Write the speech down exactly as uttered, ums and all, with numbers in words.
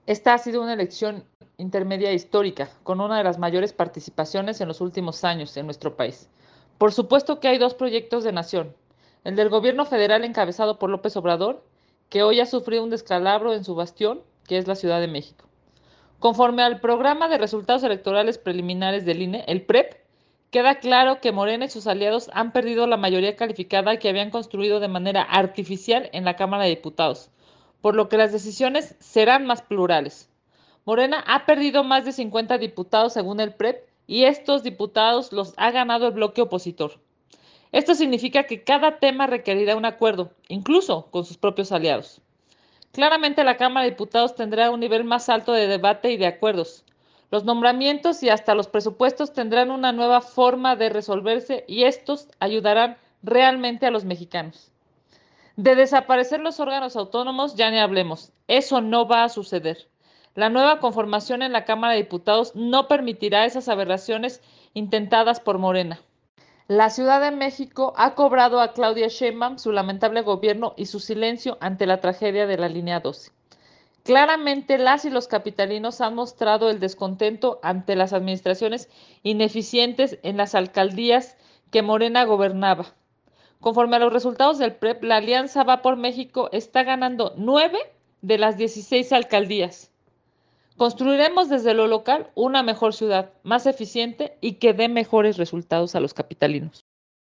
Esta ha sido una elección intermedia histórica, con una de las mayores participaciones en los últimos años en nuestro país. Por supuesto que hay dos proyectos de nación, el del gobierno federal encabezado por López Obrador, que hoy ha sufrido un descalabro en su bastión, que es la Ciudad de México. Conforme al programa de resultados electorales preliminares del I N E, el P R E P, queda claro que Morena y sus aliados han perdido la mayoría calificada que habían construido de manera artificial en la Cámara de Diputados, por lo que las decisiones serán más plurales. Morena ha perdido más de cincuenta diputados según el P R E P y estos diputados los ha ganado el bloque opositor. Esto significa que cada tema requerirá un acuerdo, incluso con sus propios aliados. Claramente la Cámara de Diputados tendrá un nivel más alto de debate y de acuerdos. Los nombramientos y hasta los presupuestos tendrán una nueva forma de resolverse y estos ayudarán realmente a los mexicanos. De desaparecer los órganos autónomos ya ni hablemos. Eso no va a suceder. La nueva conformación en la Cámara de Diputados no permitirá esas aberraciones intentadas por Morena. La Ciudad de México ha cobrado a Claudia Sheinbaum su lamentable gobierno y su silencio ante la tragedia de la línea doce. Claramente las y los capitalinos han mostrado el descontento ante las administraciones ineficientes en las alcaldías que Morena gobernaba. Conforme a los resultados del P R E P, la Alianza Va por México está ganando nueve de las dieciséis alcaldías. Construiremos desde lo local una mejor ciudad, más eficiente y que dé mejores resultados a los capitalinos.